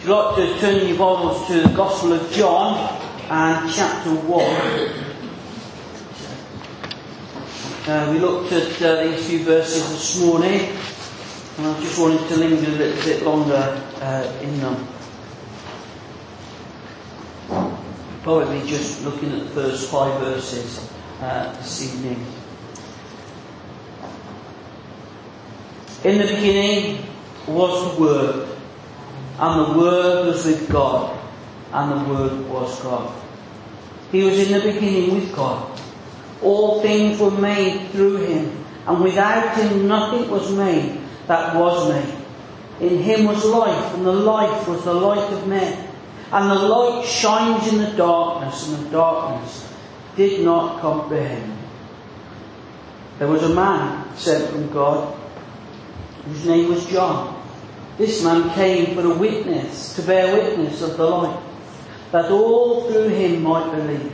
like to turn your Bibles to the Gospel of John and chapter 1. We looked at these few verses this morning, and I just wanted to linger a little bit longer in them. Probably just looking at the first 5 verses this evening. In the beginning was the Word, and the Word was with God, and the Word was God. He was in the beginning with God. All things were made through Him, and without Him nothing was made that was made. In Him was life, and the life was the light of men. And the light shines in the darkness, and the darkness did not comprehend. There was a man sent from God, whose name was John. This man came for a witness, to bear witness of the light, that all through him might believe.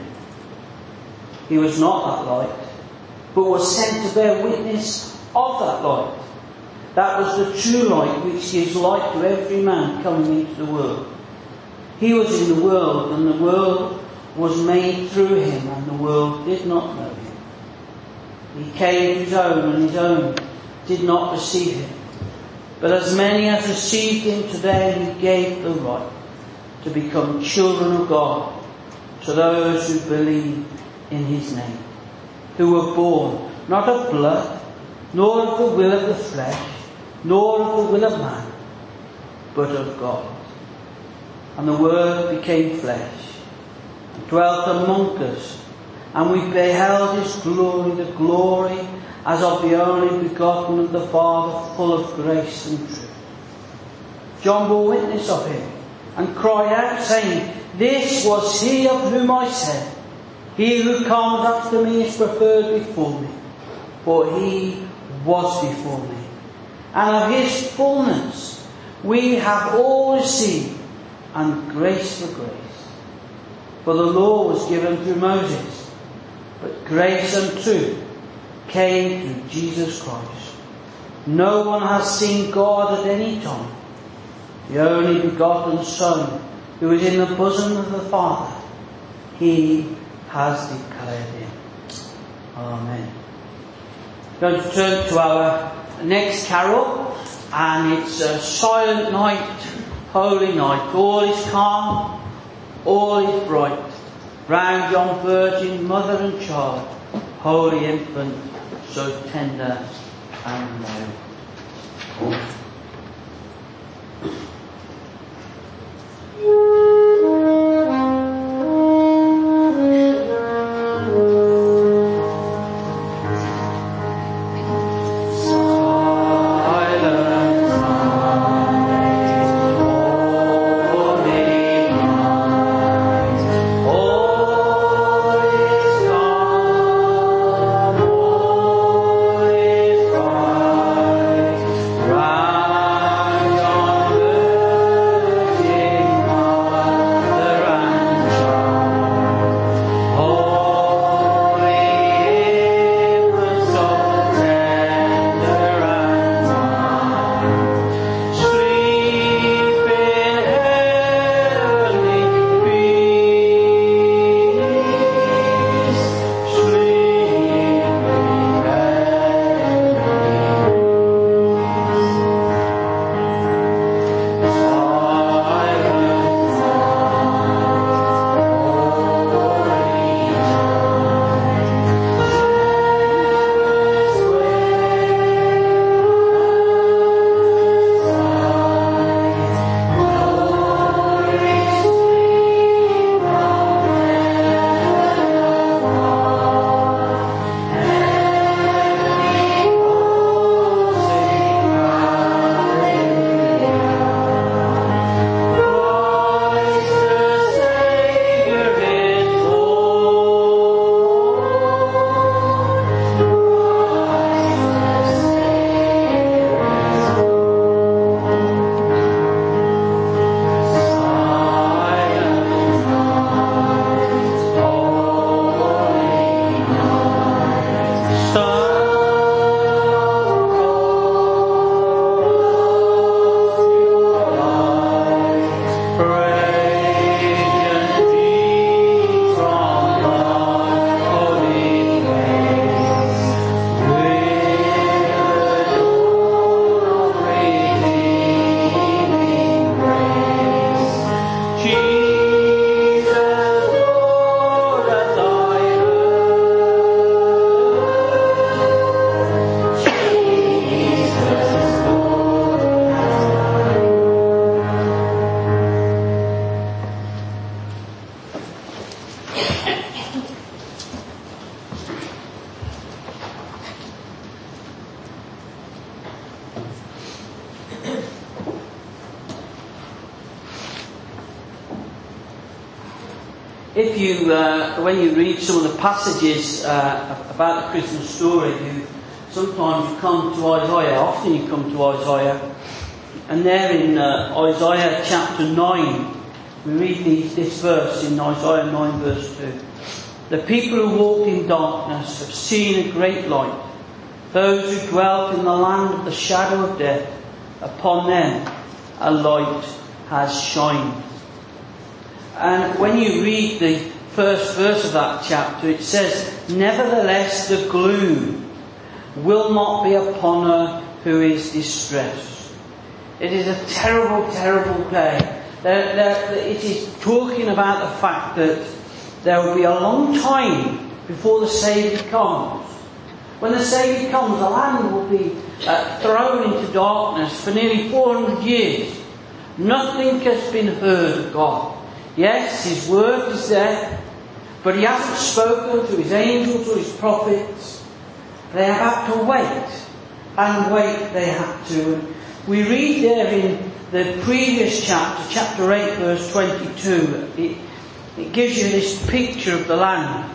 He was not that light, but was sent to bear witness of that light. That was the true light which gives light to every man coming into the world. He was in the world, and the world was made through him, and the world did not know him. He came to his own, and his own did not receive him. But as many as received him, to them he gave the right to become children of God, to those who believe in his name, who were born not of blood, nor of the will of the flesh, nor of the will of man, but of God. And the Word became flesh, and dwelt among us, and we beheld his glory, the glory as of the only begotten of the Father, full of grace and truth. John bore witness of him, and cried out, saying, This was he of whom I said, He who comes after me is preferred before me, for he was before me. And of his fullness we have all received, and grace for grace. For the law was given through Moses, but grace and truth came through Jesus Christ. No one has seen God at any time. The only begotten Son, who is in the bosom of the Father, He has declared Him. Amen. We're going to turn to our next carol, and it's a Silent Night, Holy Night. All is calm, all is bright. Round yon virgin, mother and child, holy infant, so tender and mild. Right. if you, when you read some of the passages about the Christmas story, you sometimes come to Isaiah. Often you come to Isaiah, and there in Isaiah chapter 9, we read this verse in Isaiah 9 verse 2. The people who walked in darkness have seen a great light. Those who dwelt in the land of the shadow of death, upon them a light has shined. And when you read the first verse of that chapter, it says, nevertheless the gloom will not be upon her who is distressed. It is a terrible, terrible day. It is talking about the fact that there will be a long time before the Saviour comes. When the Saviour comes, the land will be thrown into darkness for nearly 400 years. Nothing has been heard of God. Yes, His word is there, but He hasn't spoken to His angels or His prophets. They have had to wait, and wait they had to. And we read there in the previous chapter, chapter 8, verse 22, it gives you this picture of the land.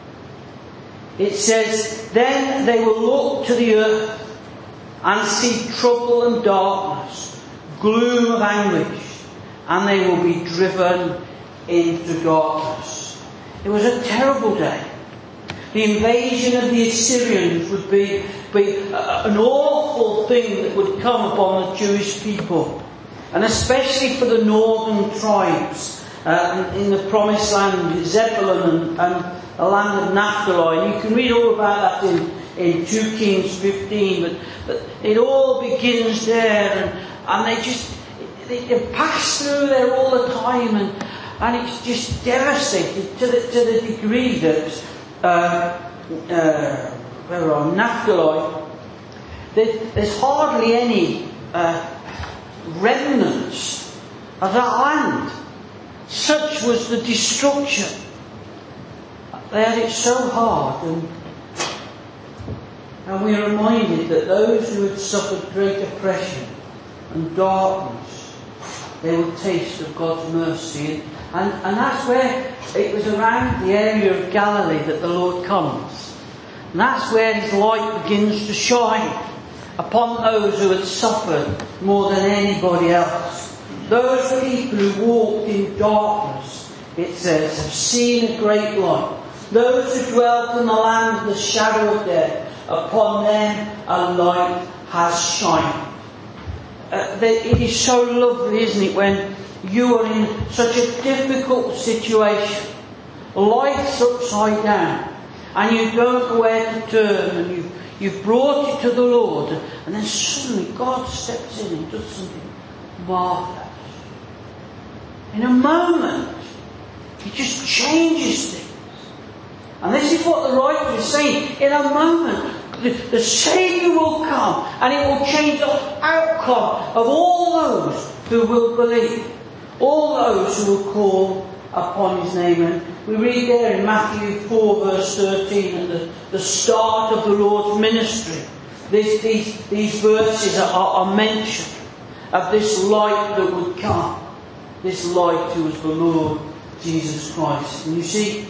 It says, then they will look to the earth and see trouble and darkness, gloom of anguish, and they will be driven into darkness. It was a terrible day. The invasion of the Assyrians would be an awful thing that would come upon the Jewish people, and especially for the northern tribes in the promised land, Zebulun and the land of Naphtali. And you can read all about that in 2 Kings 15, but it all begins there, and they pass through there all the time, and it's just devastated to the degree that Naphtali, there's hardly any remnants of that land. Such was the destruction. They had it so hard, and we are reminded that those who had suffered great oppression and darkness, they will taste of God's mercy. And that's where it was around the area of Galilee that the Lord comes. And that's where His light begins to shine upon those who had suffered more than anybody else. Those people who walked in darkness, it says, have seen a great light. Those who dwelt in the land of the shadow of death, upon them a light has shined. It is so lovely, isn't it, when you are in such a difficult situation, life's upside down, and you don't know where to turn, and you've brought it to the Lord, and then suddenly God steps in and does something marvellous. In a moment, He just changes things. And this is what the writer is saying. In a moment, the Saviour will come, and it will change the outcome of all those who will believe. All those who will call upon His name. And we read there in Matthew 4 verse 13 at the start of the Lord's ministry. These verses are mentioned of this light that would come. This light who was the Lord Jesus Christ. And you see,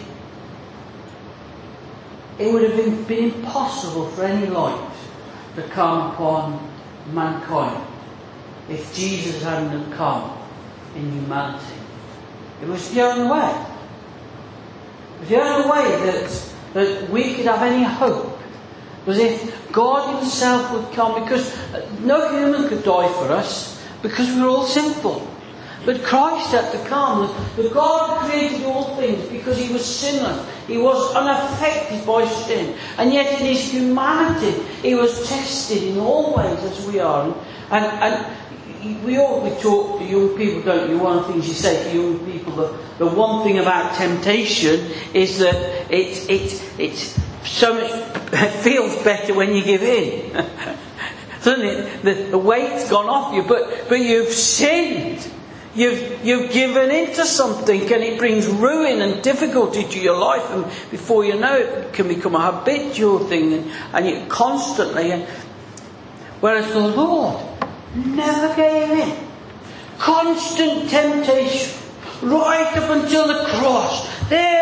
it would have been impossible for any light to come upon mankind if Jesus hadn't come in humanity. It was the only way. It was the only way that we could have any hope, was if God Himself would come, because no human could die for us, because we were all sinful. But Christ had to come. The God who created all things, because He was sinless. He was unaffected by sin. And yet in His humanity, He was tested in all ways as we are. And we always talk to young people, don't you? One of the things you say to young people, the one thing about temptation is that it's so much, it feels better when you give in. Doesn't it? The weight's gone off you, but you've sinned. You've given into something, and it brings ruin and difficulty to your life, and before you know it can become a habitual thing, and you constantly. Whereas the Lord never gave in. Constant temptation, right up until the cross. There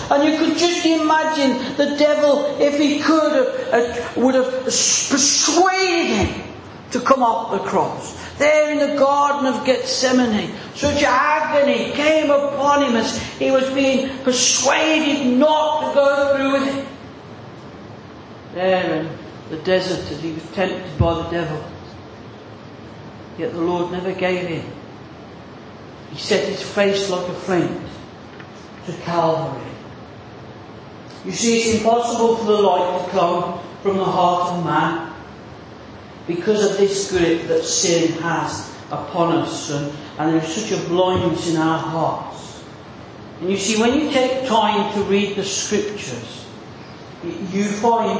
And you could just imagine the devil, if he could, would have persuaded him to come off the cross. There in the Garden of Gethsemane, such agony came upon him as he was being persuaded not to go through with it. There in the desert as he was tempted by the devil. Yet the Lord never gave in. He set his face like a flint to Calvary. You see, it's impossible for the light to come from the heart of man because of this grip that sin has upon us, and there is such a blindness in our hearts. And you see, when you take time to read the Scriptures, you find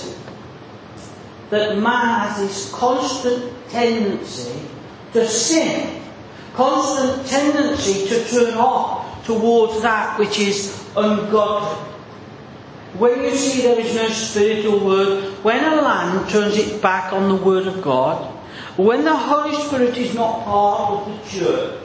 that man has this constant tendency to sin, constant tendency to turn off towards that which is ungodly. When you see there is no spiritual word, when a land turns its back on the Word of God, when the Holy Spirit is not part of the church,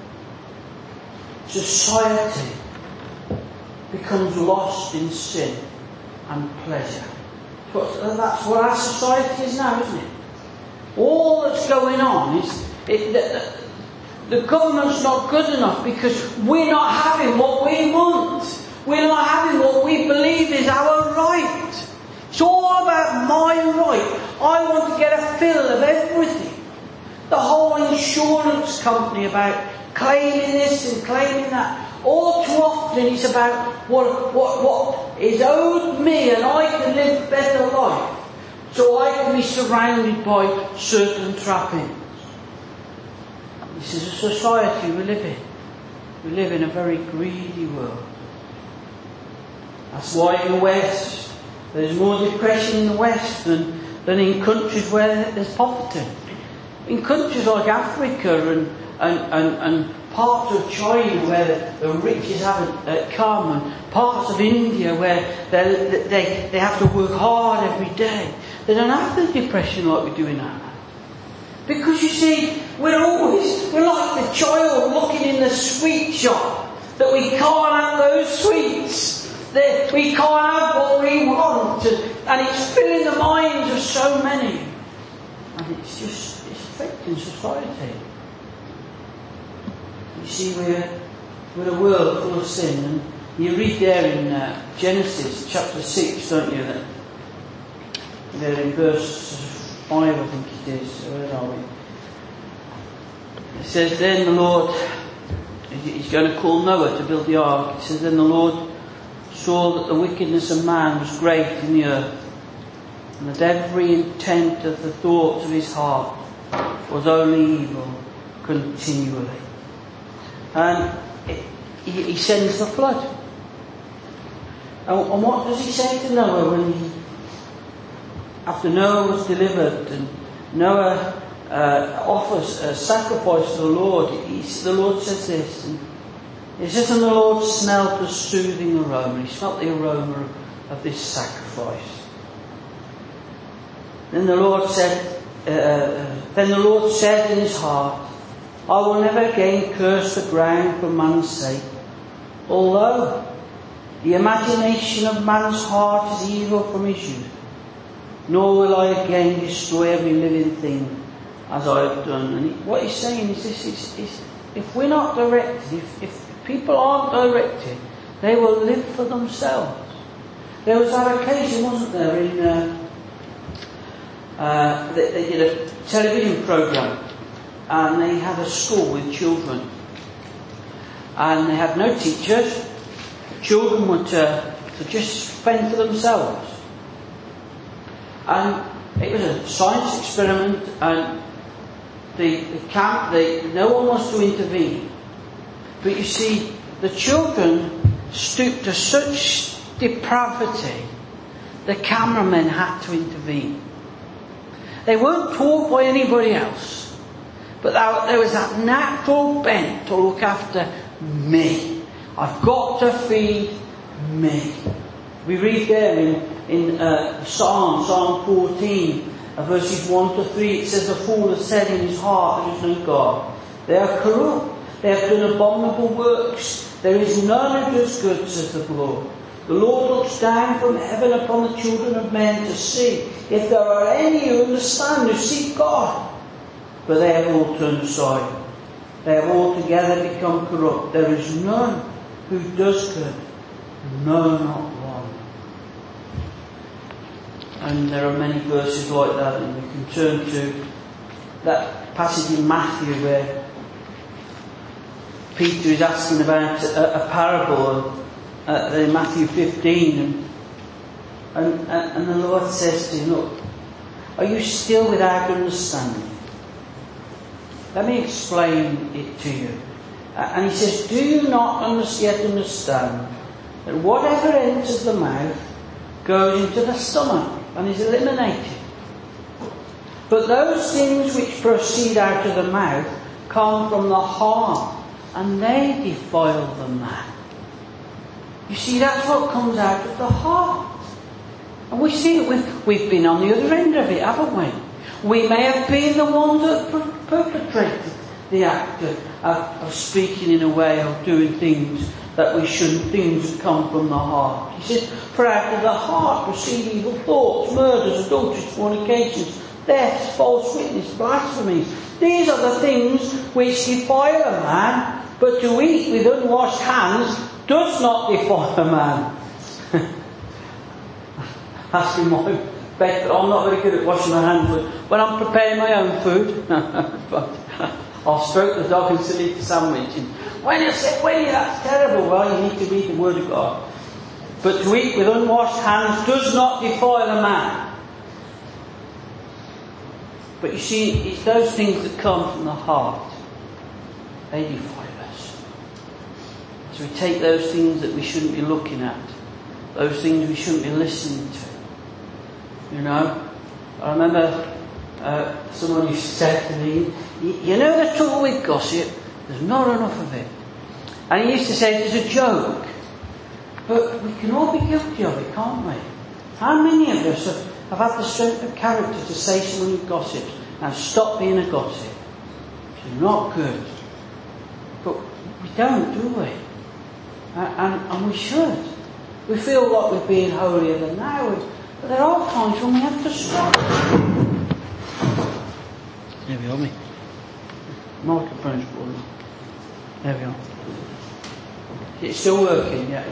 society becomes lost in sin and pleasure. That's what our society is now, isn't it? All that's going on is the government's not good enough because we're not having what we want. We're not having what we believe is our right. It's all about my right. I want to get a fill of everything. The whole insurance company about claiming this and claiming that. All too often it's about what is owed me, and I can live a better life. So I can be surrounded by certain trappings. This is a society we live in. We live in a very greedy world. That's why in the West there's more depression in the West than in countries where there's poverty. In countries like Africa and parts of China where the riches haven't come, and parts of India where they have to work hard every day, they don't have the depression like we do in our land. Because you see, we're like the child looking in the sweet shop that we can't have those sweets. We can't have what we want, and it's filling the minds of so many, and it's affecting society. You see, we're a world full of sin, and you read there in Genesis chapter 6, don't you? That there in verse 5, I think it is. Where are we? It says, then the Lord, he's going to call Noah to build the ark. It says, then the Lord saw that the wickedness of man was great in the earth, and that every intent of the thoughts of his heart was only evil continually. And he sends the flood. And what does he say to Noah after Noah was delivered and Noah offers a sacrifice to the Lord? The Lord says this, and it says, and the Lord smelt a soothing aroma. He smelt the aroma of this sacrifice. Then the Lord said in his heart, I will never again curse the ground for man's sake, although the imagination of man's heart is evil from his youth. Nor will I again destroy every living thing as I have done. And what he's saying is this: if we're not directed, if people aren't directed, they will live for themselves. There was that occasion, wasn't there, in they did a television programme, and they had a school with children, and they had no teachers. Children were to just fend for themselves, and it was a science experiment, and no one was to intervene. But you see, the children stooped to such depravity, the cameramen had to intervene. They weren't taught by anybody else, but there was that natural bent to look after me. I've got to feed me. We read there in Psalm 14, verses 1 to 3, it says, the fool has said in his heart, there is no God. They are corrupt. They have done abominable works. There is none who does good, says the Lord. The Lord looks down from heaven upon the children of men to see if there are any who understand, who seek God. But they have all turned aside. They have altogether become corrupt. There is none who does good, no, not one. And there are many verses like that, and we can turn to that passage in Matthew where Peter is asking about a parable in Matthew 15, and the Lord says to him, look, are you still without understanding? Let me explain it to you. And he says, do you not yet understand that whatever enters the mouth goes into the stomach and is eliminated? But those things which proceed out of the mouth come from the heart, and they defile the man. You see, that's what comes out of the heart. And we see it, we've been on the other end of it, haven't we? We may have been the ones that perpetrated the act of speaking in a way, of doing things that we shouldn't, things that come from the heart. He says, for out of the heart proceed evil thoughts, murders, adulteries, fornications, thefts, false witness, blasphemies. These are the things which defile a man, but to eat with unwashed hands does not defile a man. That's been my bet, but I'm not very good at washing my hands when I'm preparing my own food. But I'll stroke the dog and still eat the sandwich. And when you say, well, that's terrible, well, you need to read the Word of God. But to eat with unwashed hands does not defile a man. But you see, it's those things that come from the heart. They defile us. So we take those things that we shouldn't be looking at. Those things we shouldn't be listening to. You know? I remember someone used to say to me, you know the trouble with gossip? There's not enough of it. And he used to say it as a joke. But we can all be guilty of it, can't we? How many of us have had the strength of character to say to someone who gossips, now stop being a gossip. It's not good. But we don't, do we? And we should. We feel like we're being holier than thou, but there are times when we have to stop. There we are, me. Microphone's falling. There we are. It's still working, yeah.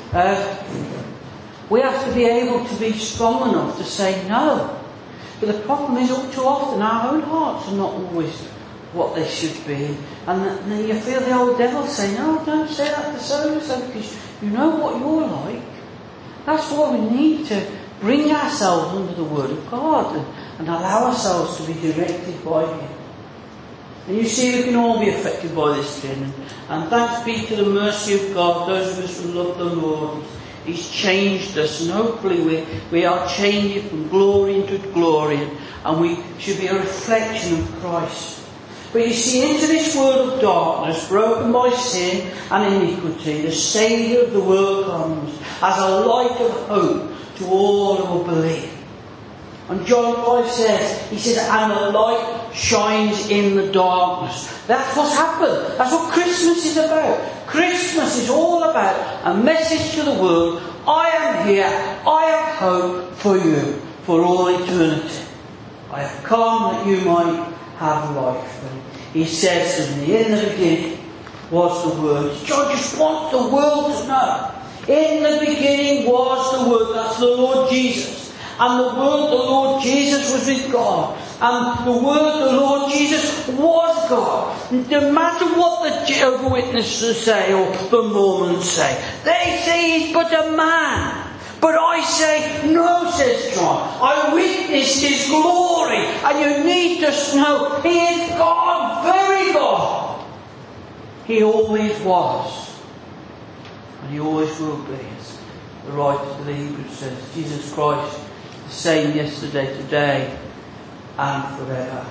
We have to be able to be strong enough to say no. But the problem is, all too often our own hearts are not always what they should be. And then you feel the old devil say, no, don't say that to so-and-so, because you know what you're like. That's why we need to bring ourselves under the Word of God and allow ourselves to be directed by Him. And you see, we can all be affected by this sin. And thanks be to the mercy of God, those of us who love the Lord, He's changed us, and hopefully we are changing from glory into glory, and we should be a reflection of Christ. But you see, into this world of darkness, broken by sin and iniquity, the Saviour of the world comes as a light of hope to all who will believe. And John 5 says, he says, and the light shines in the darkness. That's what's happened. That's what Christmas is about. Christmas is all about a message to the world. I am here. I have hope for you for all eternity. I have come that you might have life. And he says to me, in the beginning was the Word. John just wants the world to know. In the beginning was the Word. That's the Lord Jesus. And the Word, the Lord Jesus, was with God. And the Word, the Lord Jesus, was God. No matter what the Jehovah's Witnesses say or the Mormons say, they say he's but a man. But I say, no, says John. I witnessed his glory. And you need to know he is God, very God. He always was. And he always will be. As the writer to the Hebrews says, Jesus Christ, the same yesterday, today, and forever.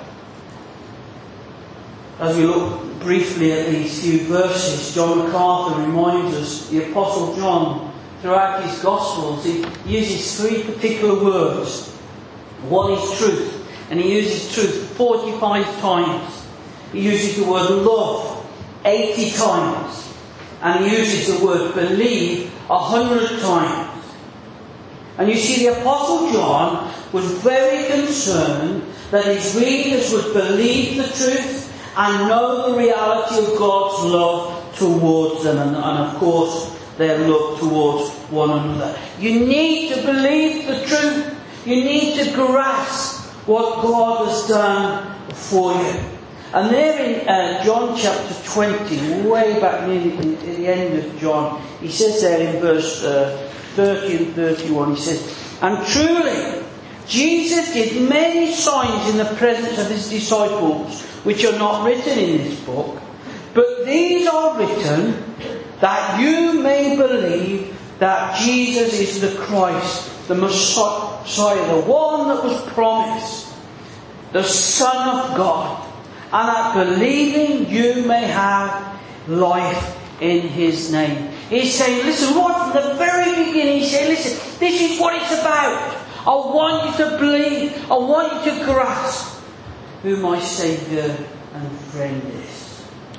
As we look briefly at these few verses, John MacArthur reminds us, the Apostle John, throughout his Gospels, he uses three particular words. One is truth, and he uses truth 45 times. He uses the word love 80 times. And he uses the word believe 100 times. And you see, the Apostle John was very concerned that his readers would believe the truth and know the reality of God's love towards them, and of course their love towards one another. You need to believe the truth. You need to grasp what God has done for you. And there in John chapter 20, way back near the end of John, he says there in verse 30 and 31, he says, "And truly, Jesus did many signs in the presence of his disciples, which are not written in this book, but these are written that you may believe that Jesus is the Christ, the Messiah, the one that was promised, the Son of God, and that believing you may have life in his name." He's saying, listen, right from the very beginning, he's saying, listen, this is what it's about. I want you to believe, I want you to grasp who my Saviour and friend is.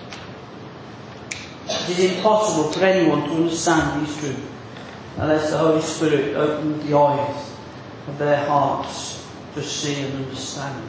It is impossible for anyone to understand these truths unless the Holy Spirit opens the eyes of their hearts to see and understand.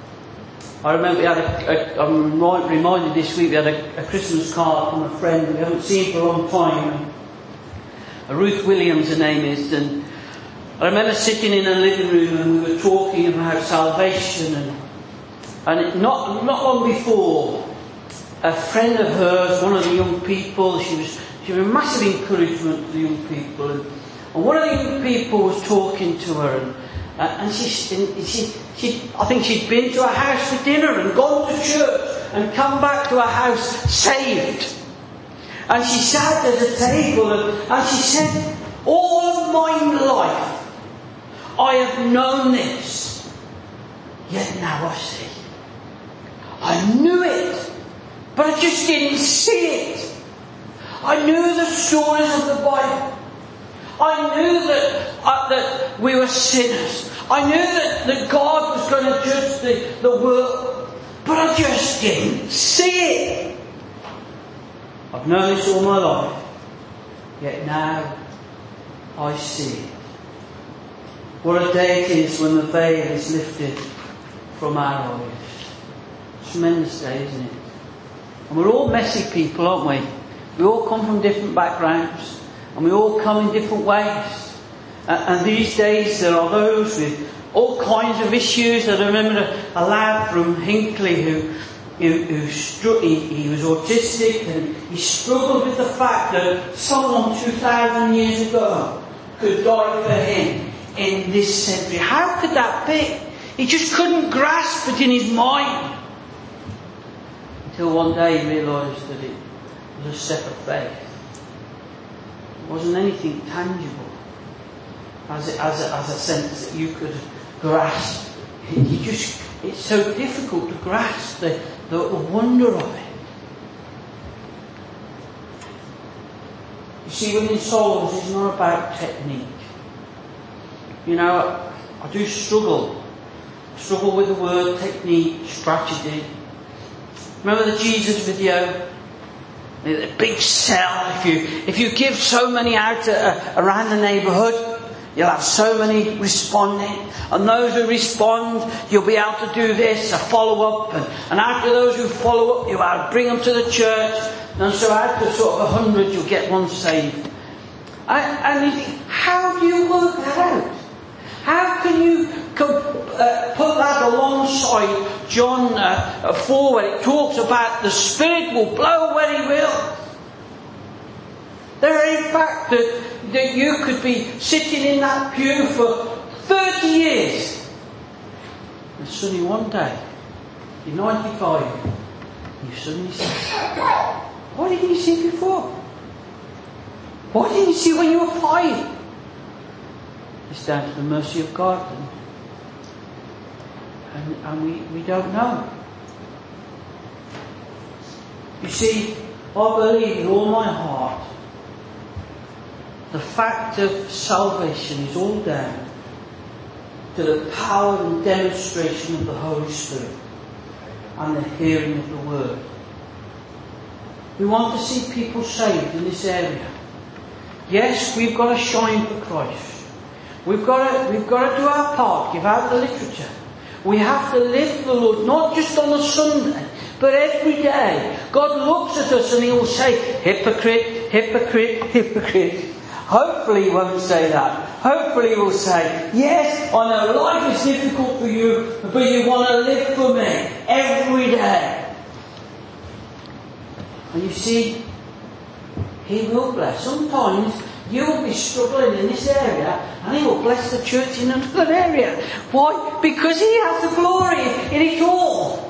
I remember we had I'm reminded this week we had a Christmas card from a friend we haven't seen for a long time. Ruth Williams, her name is, and I remember sitting in a living room and we were talking about salvation, and not long before, a friend of hers, one of the young people, she was a massive encouragement to the young people, and one of the young people was talking to her, and she I think she'd been to a house for dinner and gone to church and come back to a house saved. And she sat at a table and she said, "All of my life I have known this, yet now I see. I knew it, but I just didn't see it. I knew the stories of the Bible. I knew that we were sinners. I knew that God was going to judge the world, but I just didn't see it. I've known this all my life, yet now I see it." What a day it is when the veil is lifted from our eyes. Tremendous day, isn't it? And we're all messy people, aren't we? We all come from different backgrounds, and we all come in different ways. And these days there are those with all kinds of issues. I remember a lad from Hinckley who he was autistic, and he struggled with the fact that someone 2,000 years ago could die for him in this century. How could that be? He just couldn't grasp it in his mind. Until one day he realised that it was a step of faith. It wasn't anything tangible as a sense that you could grasp. It's so difficult to grasp the wonder of it. You see, winning souls is not about technique. You know, I do struggle with the word technique, strategy. Remember the Jesus video? The big cell. If you give so many out around the neighbourhood, you'll have so many responding. And those who respond, you'll be able to do this, a follow-up. And after those who follow up, you'll bring them to the church. And so after sort of 100, you'll get one saved. And you think, how do you work that out? How can you put that alongside John 4, where it talks about the Spirit will blow where He will? The very fact that you could be sitting in that pew for 30 years, and suddenly one day, you're 95, you suddenly say, "Why didn't you see before? Why didn't you see when you were 5? It's down to the mercy of God, and we don't know. You see, I believe with all my heart the fact of salvation is all down to the power and demonstration of the Holy Spirit and the hearing of the Word. We want to see people saved in this area. Yes, we've got to shine for Christ. We've got to do our part, give out the literature. We have to live for the Lord, not just on a Sunday, but every day. God looks at us and He will say, hypocrite, hypocrite, hypocrite. Hopefully He won't say that. Hopefully He will say, yes, I know life is difficult for you, but you want to live for me every day. And you see, He will bless. Sometimes you'll be struggling in this area and He will bless the church in another area. Why? Because He has the glory in it all.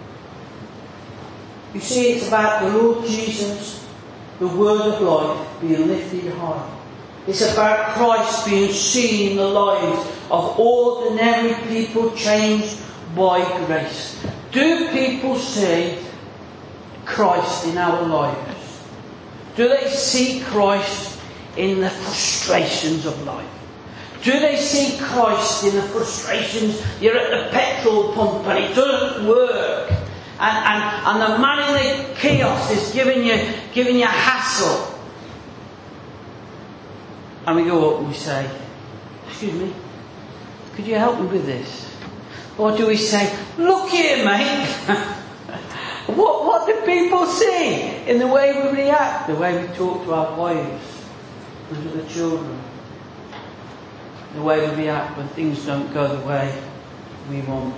You see, it's about the Lord Jesus, the Word of life, being lifted high. It's about Christ being seen in the lives of ordinary people changed by grace. Do people see Christ in our lives? Do they see Christ in the frustrations of life? Do they see Christ in the frustrations? You're at the petrol pump and it doesn't work. And the man in the kiosk is giving you hassle. And we go up and we say, excuse me, could you help me with this? Or do we say, look here, mate. What do people see in the way we react, the way we talk to our wives and to the children, the way we react when things don't go the way we want?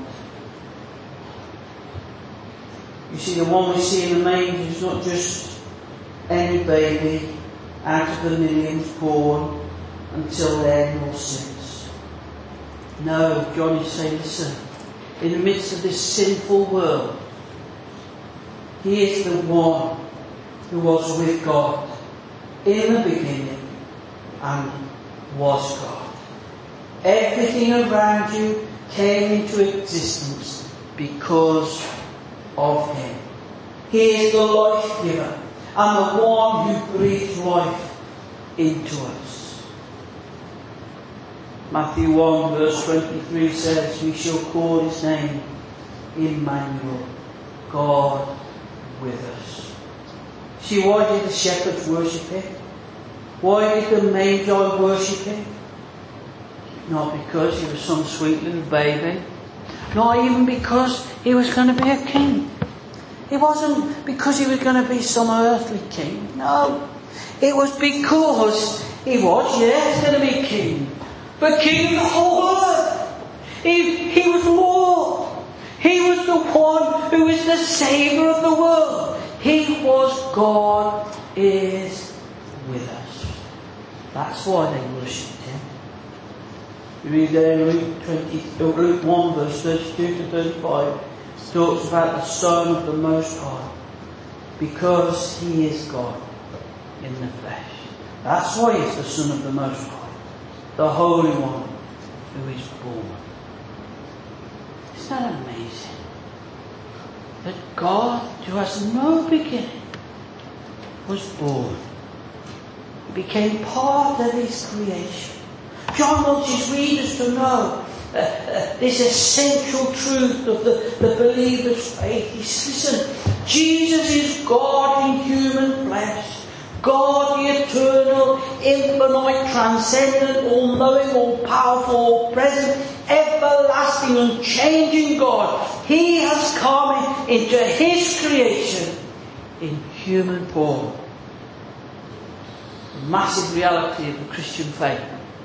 You see, the one we see in the manger is not just any baby out of the millions born until then or since. No, John is saying, listen, in the midst of this sinful world, He is the one who was with God in the beginning and was God. Everything around you came into existence because of Him. He is the life giver and the one who breathes life into us. Matthew 1 verse 23 says, we shall call His name Emmanuel, God with us. See, why did the shepherds worship Him? Why did the Magi worship Him? Not because He was some sweet little baby. Not even because He was going to be a king. It wasn't because He was going to be some earthly king. No. It was because He was, yes, going to be king. But king of the whole earth. He was Lord. He was the one who is the Saviour of the world. He was God is with us. That's why they worshipped Him. You read there in Luke 1 verse 32 to 35. It talks about the Son of the Most High. Because He is God in the flesh. That's why He's the Son of the Most High. The Holy One who is born. Isn't that amazing? That God, who has no beginning, was born. He became part of His creation. John wants his readers to know this essential truth of the believer's faith. He says, listen, Jesus is God in human flesh. God the eternal, infinite, transcendent, all-knowing, all-powerful, all-present, everlasting, unchanging God. He has come into His creation in human form. The massive reality of the Christian faith.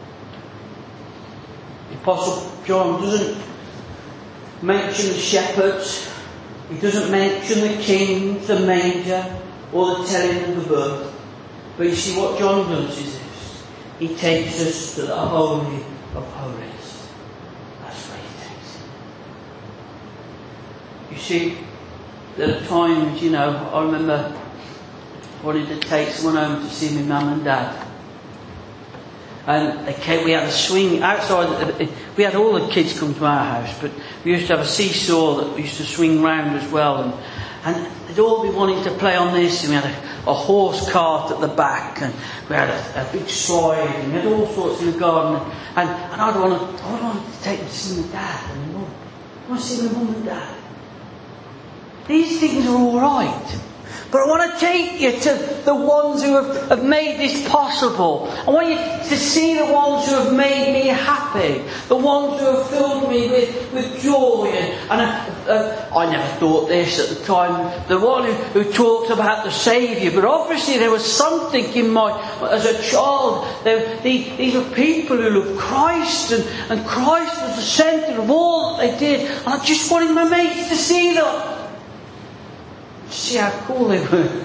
The Apostle John doesn't mention the shepherds. He doesn't mention the kings, the manger, or the telling of the birth. But you see, what John does is this. He takes us to the Holy of Holies. That's where He takes it. You see, there are times, I remember wanting to take someone home to see my mum and dad. And we had a swing outside. We had all the kids come to our house, but we used to have a seesaw that we used to swing round as well. And they'd all be wanting to play on this, and we had a horse cart at the back, and we had a big slide, and we had all sorts in the garden. And I'd want to take them to see my dad and my mum. I want to see my mum and dad. These things are all right. But I want to take you to the ones who have made this possible. I want you to see the ones who have made me happy. The ones who have filled me with joy. And I never thought this at the time. The one who talked about the Saviour. But obviously there was something in as a child. These were people who loved Christ. And Christ was the centre of all that they did. And I just wanted my mates to see them. See how cool they were.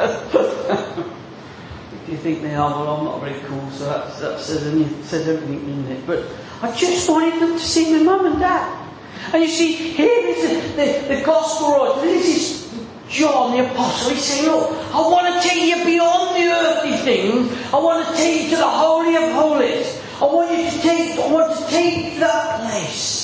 If you think they are, well, I'm not very cool, so that says everything in it. But I just wanted them to see my mum and dad. And you see, here is the gospel writer. This is John the Apostle. He's saying, look, I want to take you beyond the earthly things. I want to take you to the Holy of Holies. I want to take you to that place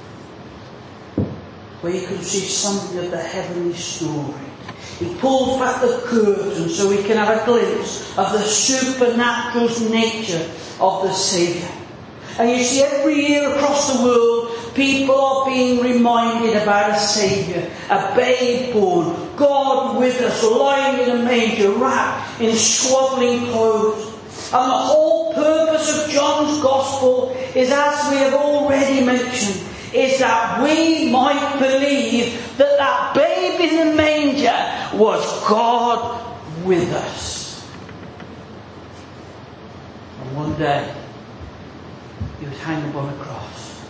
where you can see something of the heavenly story. He pulls back the curtain so we can have a glimpse of the supernatural nature of the Saviour. And you see, every year across the world, people are being reminded about a Saviour, a babe born, God with us, lying in a manger, wrapped in swaddling clothes. And the whole purpose of John's Gospel is, as we have already mentioned, is that we might believe that that babe in the manger was God with us. And one day, he was hanging upon a cross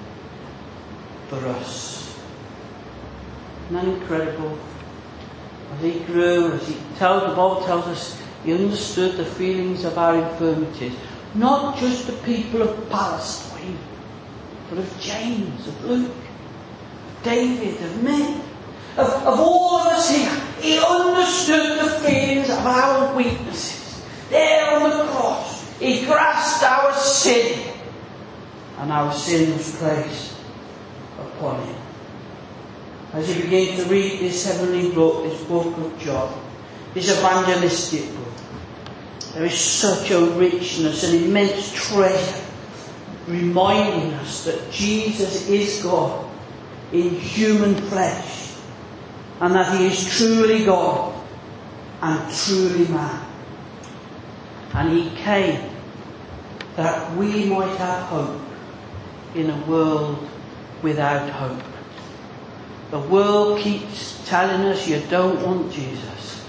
for us. Isn't that incredible? As he grew, the Bible tells us, he understood the feelings of our infirmities. Not just the people of Palestine, but of James, of Luke, of David, of me, of all of us here. He understood the feelings of our weaknesses. There on the cross, he grasped our sin, and our sin was placed upon him. As you begin to read this heavenly book, this book of John, this evangelistic book, there is such a richness, an immense treasure, reminding us that Jesus is God in human flesh, and that he is truly God and truly man. And he came that we might have hope in a world without hope. The world keeps telling us you don't want Jesus.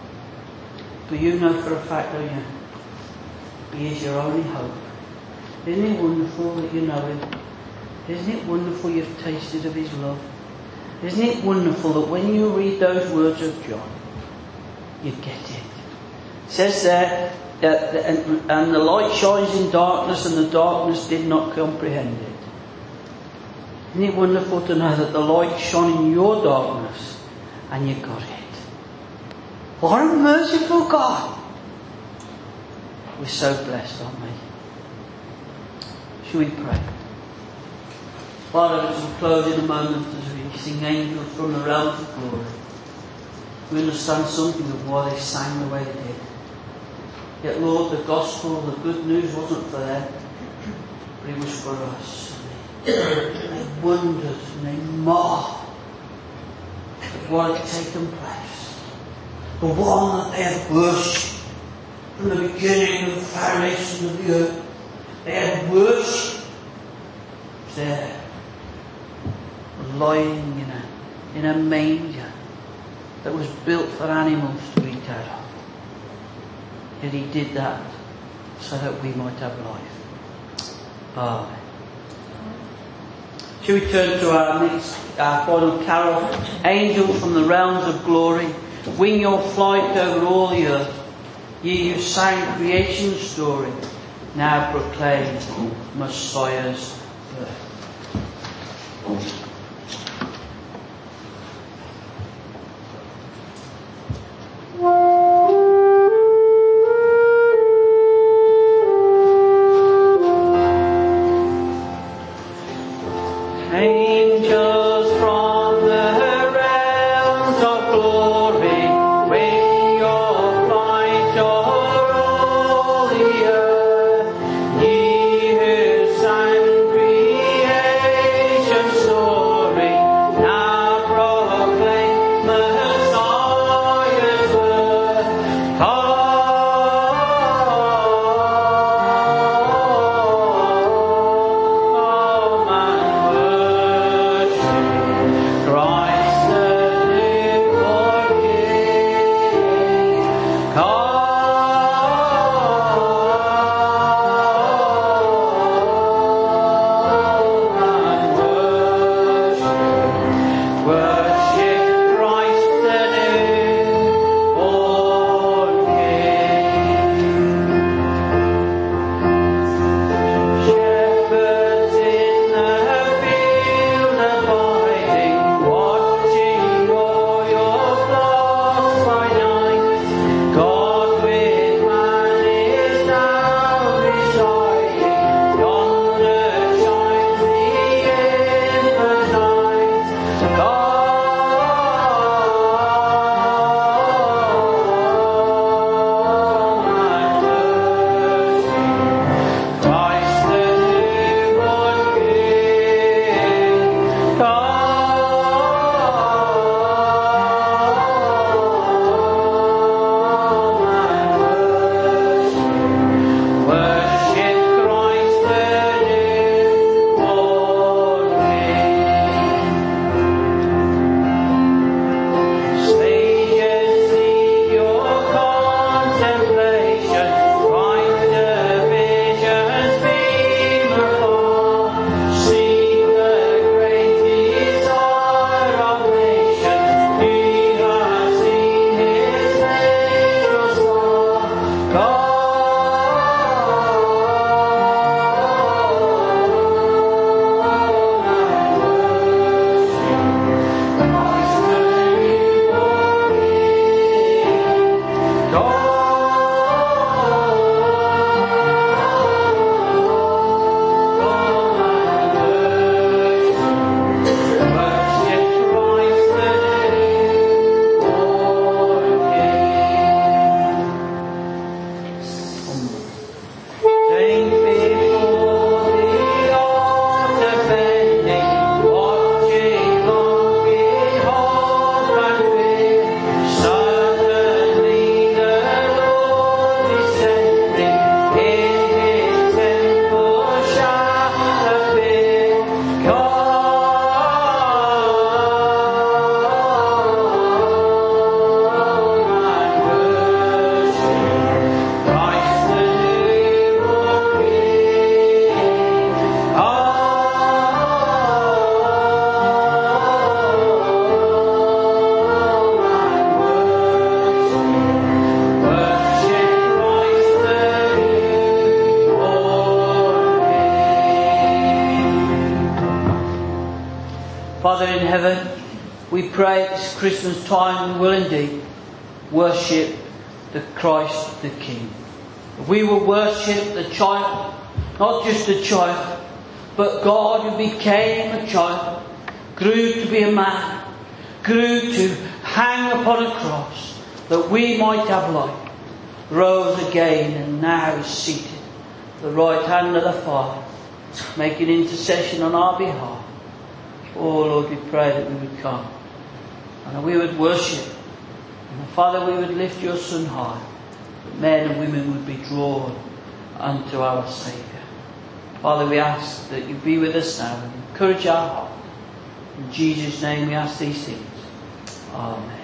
But you know for a fact, don't you? He is your only hope. Isn't it wonderful that you know him? Isn't it wonderful you've tasted of his love? Isn't it wonderful that when you read those words of John, you get it? It says there, and the light shines in darkness, and the darkness did not comprehend it. Isn't it wonderful to know that the light shone in your darkness, and you got it? What a merciful God! We're so blessed, aren't we? Shall we pray? Father, as we close in a moment, as we sing Angels from the Realms of Glory, we understand something of why they sang the way they did. Yet, Lord, the gospel, the good news wasn't for them, but it was for us. They wondered and they marveled at what had taken place. The one that they had worshipped from the beginning of the foundation of the earth. They had worshipped there, lying in a manger that was built for animals to eat out of. Yet he did that so that we might have life. Amen. Shall we turn to our final carol, Angels from the Realms of Glory, wing your flight over all the earth. Ye who sang creation's story, now proclaim Messiah's birth. So pray at this Christmas time we will indeed worship the Christ the King. We will worship the child, not just a child, but God who became a child, grew to be a man, grew to hang upon a cross that we might have life, rose again and now is seated at the right hand of the Father, making intercession on our behalf. Oh Lord, we pray that we would come and that we would worship. And Father, we would lift your Son high, that men and women would be drawn unto our Saviour. Father, we ask that you be with us now and encourage our heart. In Jesus' name we ask these things. Amen.